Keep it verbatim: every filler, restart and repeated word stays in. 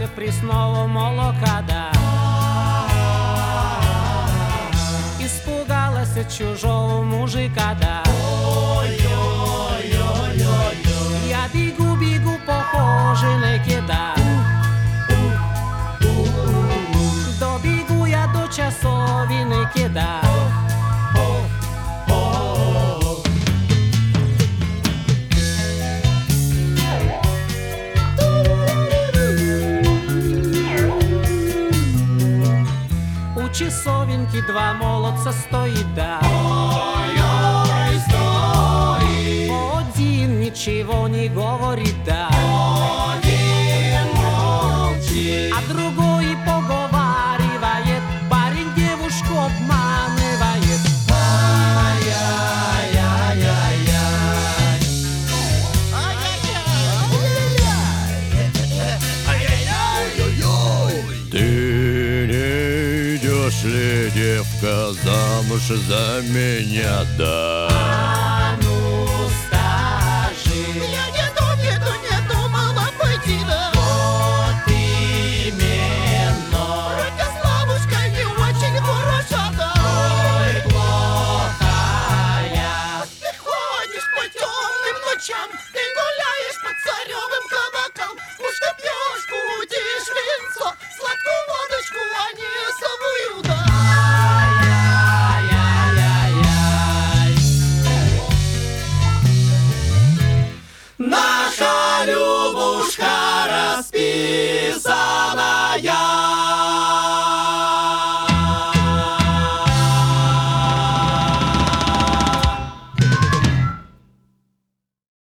Испугался пресного молока, да. Испугалась чужого мужика, да. Я бегу, бегу по хоженике, да. Добегу я до часовенки, да. У часовенки два молодца стоит, да. Ой-ой, стоит. Один ничего не говорит, да. Один молчит. А другой поговаривает, парень девушку обманывает. Ай-яй-яй-яй-яй. Ай-яй-яй. Ты не идешь ли, девка, замуж за меня, да?